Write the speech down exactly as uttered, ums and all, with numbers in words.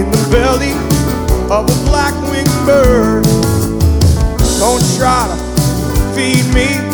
in the belly of a black-winged bird. Don't try to feed me